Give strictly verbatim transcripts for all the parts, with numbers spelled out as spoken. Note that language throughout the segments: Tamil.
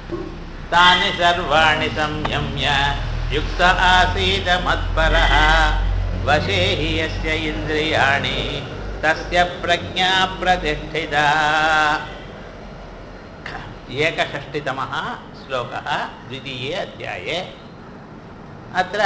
तानि सर्वाणि संयम्य युक्त आसीत मत्परः वशे हि यस्य इन्द्रियाणि तस्य प्रज्ञा प्रतिष्ठिता। एकषष्टितमः श्लोकः द्वितीये अध्याये। अत्र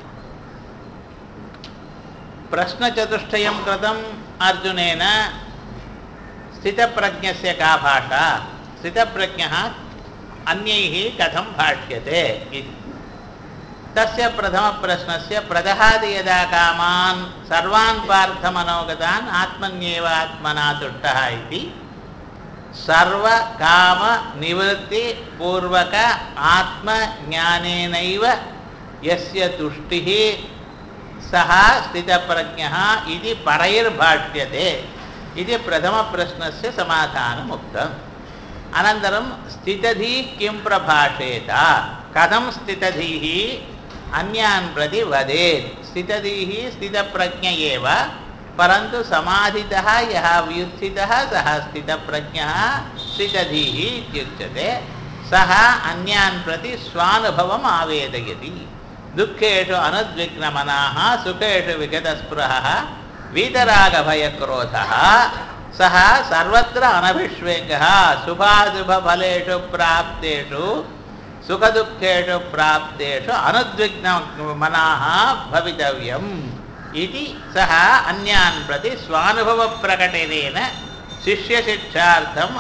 प्रश्नचतुष्टयं कृतम् अर्जुनेन। स्थितप्रज्ञस्य का भाषा, स्थितप्रज्ञः अन्यैः कथं भाष्यते इति। तस्य प्रथमप्रश्नस्य प्रदहाति यदा कामान् सर्वान् पार्थमनोगतान् आत्मन्येव आत्मना तुष्टः इति सर्वकामनिवृत्तिपूर्वक आत्मज्ञानेनैव यस्य तुष्टिः सः स्थितप्रज्ञः इति परैर्भाष्यते इति प्रथमप्रश्नस्य समाधानम् उक्तम्। अनन्तरं स्थितधीः किं प्रभाषेत, कथं स्थितधीः अन्यान् प्रति वदेत्। स्थितधीः स्थितप्रज्ञ एव, परन्तु समाधितः यः व्युत्थितः सः स्थितप्रज्ञः स्थितधीः इत्युच्यते। सः अन्यान् प्रति स्वानुभवम् आवेदयति। दुःखेषु अनुद्विग्नमनाः सुखेषु विगतस्पृहः वीतरागभयक्रोधः सः सर्वत्र अनभिष्वेकः शुभाशुभफलेषु प्राप्तेषु सुखदुःखेषु प्राप्तेषु अनुद्विग्नमनाः भवितव्यम् इति सः अन्यान् प्रति स्वानुभवप्रकटनेन शिष्यशिक्षार्थम्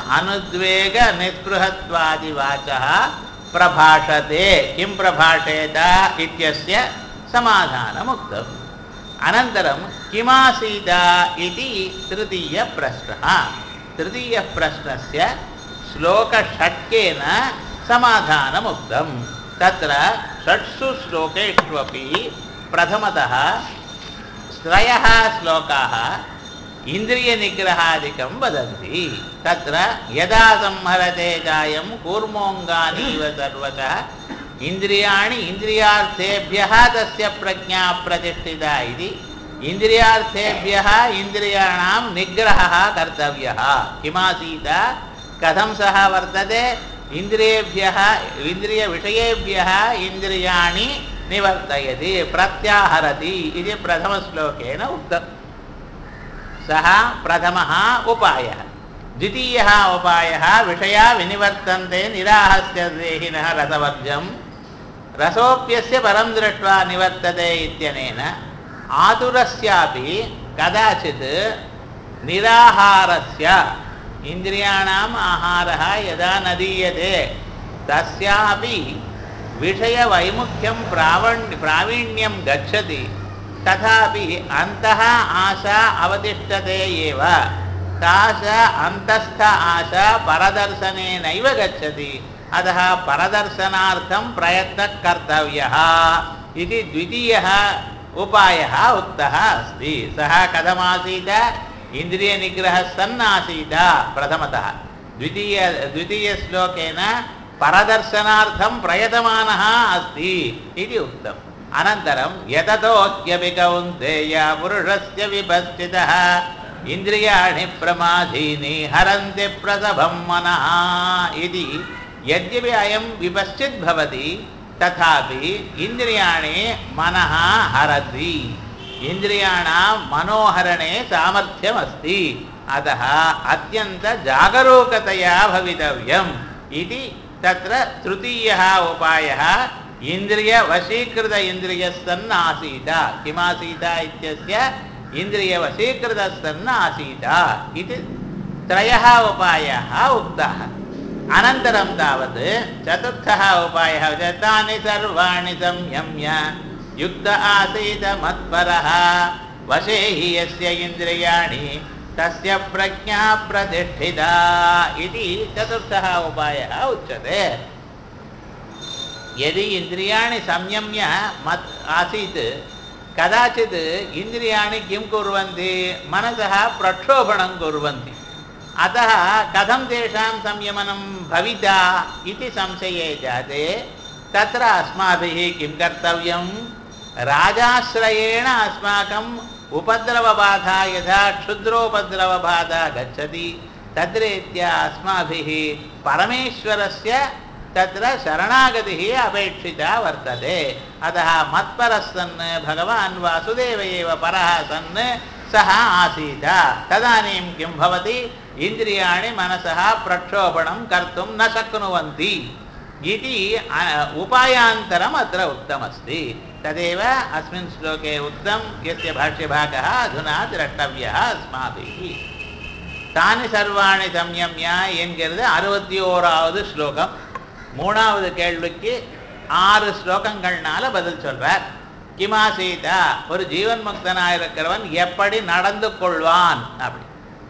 अनुद्वेगनिस्पृहत्वादिवाचः प्रभाषते। किं प्रभाषेत इत्यस्य समाधानमुक्तम्। अनन्तरं किमासीत इति तृतीयप्रश्नः। तृतीयप्रश्नस्य श्लोकषट्केन समाधानमुक्तं। तत्र षट्सु श्लोकेष्वपि प्रथमतः त्रयः श्लोकाः इन्द्रियनिग्रहादिकं वदन्ति। तत्र यदा संहरते चायं कूर्मोऽङ्गानीव सर्वशः इन्द्रियाणि इन्द्रियार्थेभ्यः तस्य प्रज्ञा प्रतिष्ठिता इति इन्द्रियार्थेभ्यः इन्द्रियाणां निग्रहः कर्तव्यः। किमासीत, कथं सः वर्तते, इन्द्रियेभ्यः इन्द्रियविषयेभ्यः इन्द्रियाणि निवर्तयति प्रत्याहरति इति प्रथमश्लोकेन उक्तम्। सः प्रथमः उपायः। द्वितीयः उपायः विषया विनिवर्तन्ते निराहस्य देहिनः रसवर्जं रसोऽप्यस्य परं दृष्ट्वा निवर्तते इत्यनेन आतुरस्यापि कदाचित् निराहारस्य इन्द्रियाणाम् आहारः यदा न दीयते तस्यापि विषयवैमुख्यं प्रावण्य प्रावीण्यं गच्छति, तथापि अन्तः आशा अवतिष्ठते एव। तासा अन्तस्थ आशा परदर्शनेनैव गच्छति। अतः परदर्शनार्थं प्रयत्नः कर्तव्यः इति द्वितीयः उपायः उक्तः अस्ति। सः कथमासीत, इन्द्रियनिग्रहः सन्नासीत प्रथमतः। द्वितीय द्वितीयश्लोकेन परदर्शनार्थं प्रयतमानः अस्ति इति उक्तम्। अनन्तरं यततोऽप्यपि कौन्तेय पुरुषस्य विपश्चितः इन्द्रियाणि प्रमादीनि हरन्ति प्रसभं मनः इति यद्यपि अयं विपश्चित् भवति तथापि इन्द्रियाणि मनः हरति। इन्द्रियाणां मनोहरणे सामर्थ्यमस्ति। अतः अत्यन्तजागरूकतया भवितव्यम् इति तत्र तृतीयः उपायः इन्द्रियवशीकृत इन्द्रियस्सन्नासीत। किमासीत इत्यस्य इन्द्रियवशीकृतस्सन्नासीत इति त्रयः उपायाः उक्ताः। अनन्तरं तावत् चतुर्थः उपायः तानि सर्वाणि संयम्य युक्त आसीत मत्परः वशे हि यस्य इन्द्रियाणि तस्य प्रज्ञा प्रतिष्ठिता इति चतुर्थः उपायः उच्यते। यदि इन्द्रियाणि संयम्य मत् आसीत् कदाचित् इन्द्रियाणि किं कुर्वन्ति, मनसः प्रक्षोभणं कुर्वन्ति। अतः कथं तेषां संयमनं भविता इति संशये जाते तत्र अस्माभिः किं कर्तव्यं, राजाश्रयेण अस्माकम् उपद्रवबाधा यथा क्षुद्रोपद्रवबाधा गच्छति तद्रीत्या अस्माभिः परमेश्वरस्य तत्र शरणागतिः अपेक्षिता वर्तते। अतः मत्परस्सन् भगवान् वासुदेव एव परः सन् सः आसीत्। तदानीं किं भवति? इन्द्रियाणि मनसः प्रक्षोभणं कर्तुं न शक्नुवन्ति इति उपायान्तरम् अत्र उक्तमस्ति। तदेव अस्मिन् श्लोके उक्तं, यस्य भाष्यभागः अधुना द्रष्टव्यः अस्माभिः। तानि सर्वाणि संयम्य என்கிறது அறுபத்தி ஓராவது ஸ்லோகம். மூணாவது கேள்விக்கு ஆறு ஸ்லோகங்கள்னால பதில் சொல்றார். கிமாசீதா, ஒரு ஜீவன் முக்தனாக இருக்கிறவன் எப்படி நடந்து கொள்வான், அப்படி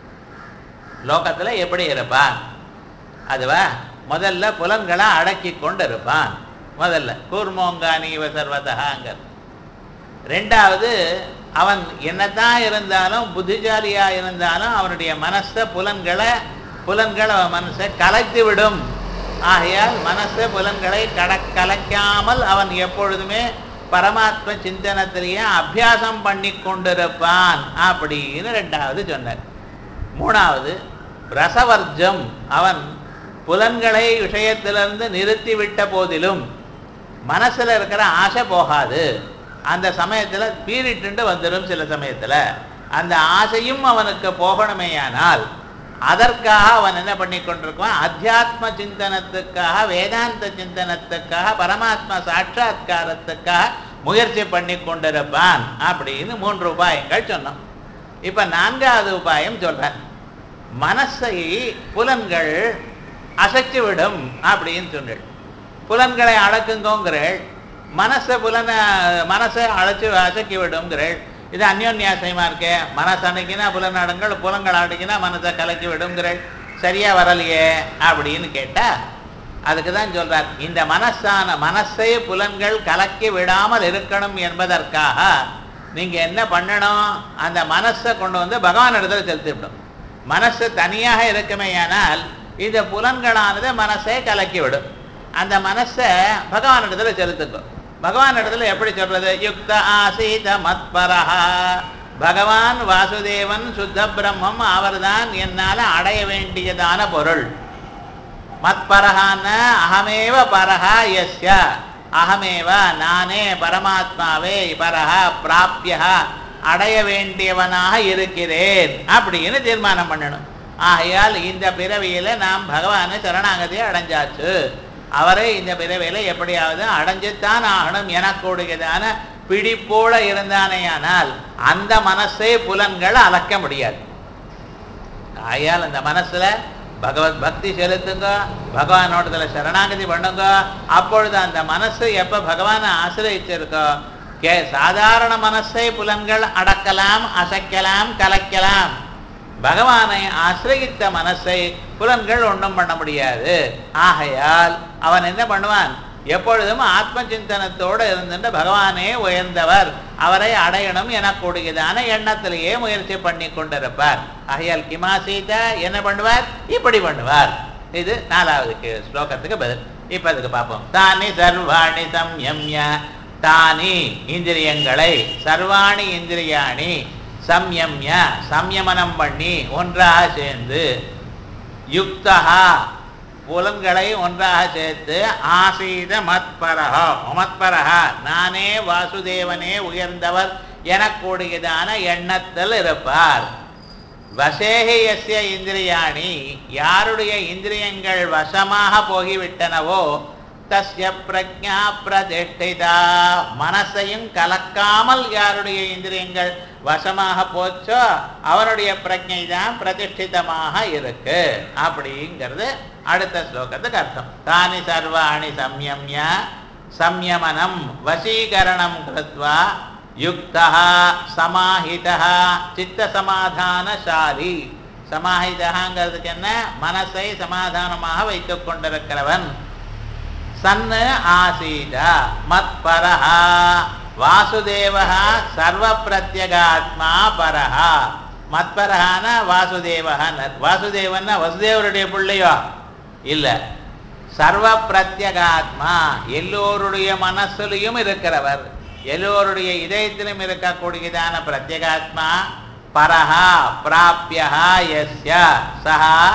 லோகத்துல எப்படி இருப்பான்? அதுவா முதல்ல புலன்களை அடக்கி கொண்டு இருப்பான். முதல்ல கூர்மோங்கானீவ சர்வதகாங்க. ரெண்டாவது, அவன் என்னதான் இருந்தாலும் புத்திசாலியா இருந்தாலும் அவனுடைய மனசை புலன்களை புலன்களை மனசை கலைத்து விடும். ஆகையால் மனசு புலன்களை கட கலைக்காமல் அவன் எப்பொழுதுமே பரமாத்ம சிந்தனத்திலேயே அபியாசம் பண்ணி கொண்டிருப்பான் அப்படின்னு ரெண்டாவது சொன்னார். மூணாவது, ரசவர்ஜம், அவன் புலன்களை விஷயத்திலிருந்து நிறுத்திவிட்ட போதிலும் மனசுல இருக்கிற ஆசை போகாது. அந்த சமயத்துல பீரிட்டு வந்துடும். சில சமயத்துல அந்த ஆசையும் அவனுக்கு போகணுமேயானால் அதற்காக அவன் என்ன பண்ணி கொண்டிருக்கான்? அத்தியாத்ம சிந்தனத்துக்காக, வேதாந்த சிந்தனத்துக்காக, பரமாத்ம சாட்சா்காரத்துக்காக முயற்சி பண்ணி கொண்டிருப்பான் அப்படின்னு மூன்று உபாயங்கள் சொன்னோம். இப்ப நான்காவது உபாயம் சொல்றேன். மனசை புலன்கள் அசைச்சு விடும் அப்படின்னு சொன்னேன். புலன்களை அடக்குங்கிறேள், மனசை புலன மனசை அழைச்சு அசைக்கி விடுங்கிறேள். இது அந்யோன்யாசயமா இருக்கே. மனசு அடைக்கினா புலன் அடங்கள், புலன்கள் அடைக்கினா மனசை கலக்கி விடுங்கிறேள். சரியா வரலையே அப்படின்னு கேட்டா அதுக்கு தான் சொல்றார், இந்த மனசான மனசை புலன்கள் கலக்கி விடாமல் இருக்கணும் என்பதற்காக நீங்க என்ன பண்ணணும்? அந்த மனசை கொண்டு வந்து பகவான் இடத்துல செலுத்திவிடும். மனசு தனியாக இருக்குமேயானால் இந்த புலன்களானது மனசை கலக்கிவிடும். அந்த மனசை பகவான் இடத்துல செலுத்துக்கும். பகவான் இடத்துல எப்படி சொல்றது? யுக்த ஆசீத மத்பரஹா, பகவான் வாசுதேவன் சுத்த பிரம்மம் அவர்தான் என்னால அடைய வேண்டியதான பொருள். மத்பரஹான அகமேவ பரஹா யஸ்ய, அகமேவ நானே பரமாத்மாவே பரஹா பிராப்யா அடைய வேண்டியவனாக இருக்கிறேன் அப்படின்னு தீர்மானம் பண்ணணும். ஆகையால் இந்த பிறவியில நாம் பகவானை சரணாகதியை அடைஞ்சாச்சு. அவரை இந்த பிறவியில எப்படியாவது அடைஞ்சுத்தான் ஆகணும் எனக்கூடியதான பிடிப்போட இருந்தானேயானால் அந்த மனசை புலன்கள் அளக்க முடியாது. ஆகையால் அந்த மனசுல பகவத் பக்தி செலுத்துங்க, பகவானோடத்துல சரணாகதி பண்ணுங்க. அப்பொழுது அந்த மனசு எப்ப பகவானை ஆசிரியச்சிருக்கோ, கே சாதாரண மனசை புலன்கள் அடக்கலாம், அசைக்கலாம், கலைக்கலாம். பகவானை ஆசிரியித்த மனசை புலன்கள் ஒன்றும் பண்ண முடியாது. ஆகையால் அவன் என்ன பண்ணுவான்? எப்பொழுதும் ஆத்ம சிந்தனத்தோடு இருந்துட்டு பகவானே உயர்ந்தவர், அவரை அடையணும் எனக்கூடியதான எண்ணத்திலேயே முயற்சி பண்ணி கொண்டிருப்பார். ஆகையால் கிமாசீதா என்ன பண்ணுவார்? இப்படி பண்ணுவார். இது நாலாவது ஸ்லோகத்துக்கு பதில். இப்ப அதுக்கு பார்ப்போம். தானி சர்வாணி சம்யம்ய, தானி இந்திரியங்களை, சர்வாணி இந்திரியாணி சம்யம்ய சம்யமனம் பண்ணி ஒன்றாக சேர்ந்து, யுக்தா புலன்களை ஒன்றாக சேர்த்து, ஆசீத மத்பரஹ மத்பரஹ நானே வாசுதேவனே உயர்ந்தவர் எனக்கூடியதான எண்ணத்தில் இருப்பார். வசேஹி யஸ்ய இந்திரியாணி, யாருடைய இந்திரியங்கள் வசமாக போகிவிட்டனவோ, தஸ்ய பிரஜா பிரதிஷ்டிதா, மனசையும் கலக்காமல் யாருடைய இந்திரியங்கள் வசமாக போச்சோ அவருடைய பிரஜை தான் பிரதிஷ்டிதமாக இருக்கு அப்படிங்கிறது அடுத்த ஸ்லோகத்துக்கு அர்த்தம். தானி சர்வாணி சம்யம்ய, சம்யமனம் வசீகரணம் கிருத்வா, யுக்தா சமாஹிதா சித்த சமாதானசாலி. சமாஹிதங்கிறதுக்கு என்ன? மனசை சமாதானமாக வைத்துக் கொண்டிருக்கிறவன். சன்னு ஆசீத மத்பரஹா வாசுதேவஹா சர்வ பிரத்யகாத்மா பரஹா. மத்பரஹான வாசுதேவஹான். வாசுதேவன்னா வசுதேவருடைய பிள்ளையோ இல்ல, சர்வ பிரத்யகாத்மா எல்லோருடைய மனசுலையும் இருக்கிறவர், எல்லோருடைய இதயத்திலும் இருக்கக்கூடியதான பிரத்யகாத்மா. பரஹா பிராப்யா யஸ்ய சஹா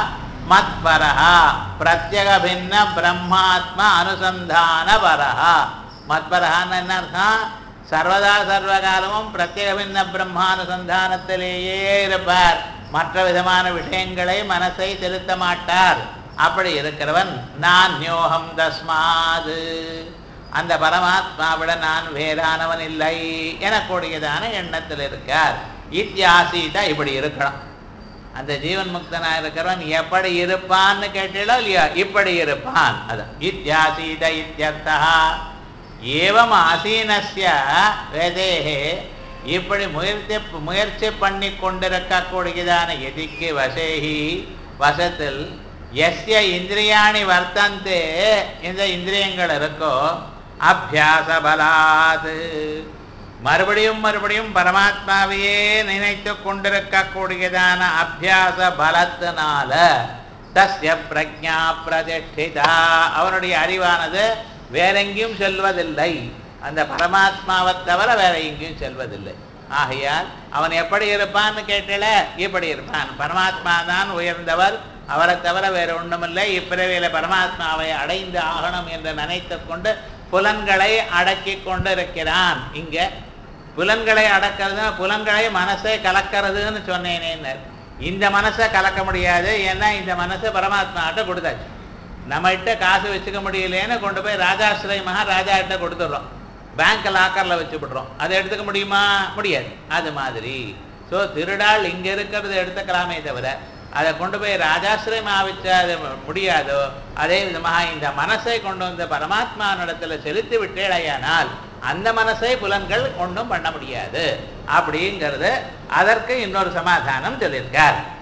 மத்பரஹா பிரத்யேக பின்ன பிரம்மாத்மா அனுசந்தான பரஹா. மத்பரஹான்னு என்ன அர்த்தம்? சர்வதா சர்வகாலமும் பிரத்யேக பின்ன பிரம்மானுசந்தானத்திலேயே இருப்பார். மற்ற விதமான விஷயங்களை மனசை செலுத்த மாட்டார். அப்படி இருக்கிறவன் நான் யோகம் தஸ்மாது அந்த பரமாத்மாவிட நான் வேறானவன் இல்லை எனக்கூடியதான எண்ணத்தில் இருக்கார். இத்தியாசீதா இப்படி இருக்கணும். அந்த ஜீவன் முக்தனா இருக்கிறவன் எப்படி இருப்பான்னு கேட்டீங்களோ இல்லையா? இப்படி இருப்பான். அதான் இத்தியாசீத இத்தியர்த்தா. ஏவம் ஆசீனஸ்ய வேதேஹே இப்படி முயற்சி முயற்சி பண்ணி கொண்டிருக்கக்கூடியதான எதிக்கு வசேஹி வசத்தில் எஸ்ய இந்திரியாணி வர்த்தந்தே இந்த இந்திரியங்கள் இருக்கோ அபியாச பலாது மறுபடியும் மறுபடியும் பரமாத்மாவையே நினைத்து கொண்டிருக்கக்கூடியதான அபியாச பலத்தினால தஸ்ய பிரஜா பிரதிஷ்டிதா அவனுடைய அறிவானது வேறெங்கேயும் செல்வதில்லை. அந்த பரமாத்மாவை தவிர வேற எங்கேயும் செல்வதில்லை. ஆகையால் அவன் எப்படி இருப்பான்னு கேட்டல இப்படி இருப்பான். பரமாத்மா தான் உயர்ந்தவர், அவரை தவிர வேற ஒன்றுமில்லை. இப்பிறவியில பரமாத்மாவை அடைந்து ஆகணும் என்று நினைத்து கொண்டு புலன்களை அடக்கி கொண்டு இருக்கிறான். இங்க புலன்களை அடக்கிறது புலன்களை மனசை கலக்கிறதுன்னு சொன்னேனே. இந்த மனசை கலக்க முடியாது. ஏன்னா இந்த மனசை பரமாத்மாட்ட கொடுத்தாச்சு. நம்மகிட்ட காசு வச்சுக்க முடியலேன்னு கொண்டு போய் ராஜாசிரயமாக ராஜா கிட்ட கொடுத்துட்றோம். பேங்க் லாக்கர்ல வச்சு விடுறோம். அதை எடுத்துக்க முடியுமா? முடியாது. அது மாதிரி ஸோ திருடாள் இங்க இருக்கிறத எடுத்துக்கலாமே தவிர அதை கொண்டு போய் ராஜாசிரயமாக வச்சா அது முடியாதோ. அதே விதமாக இந்த மனசை கொண்டு வந்து பரமாத்மானிடத்துல செலுத்தி விட்டேடையானால் அந்த மனசை புலன்கள் ஒன்றும் பண்ண முடியாது. அப்படிங்கிறது அதற்கு இன்னொரு சமாதானம் சொல்லியிருக்கார்.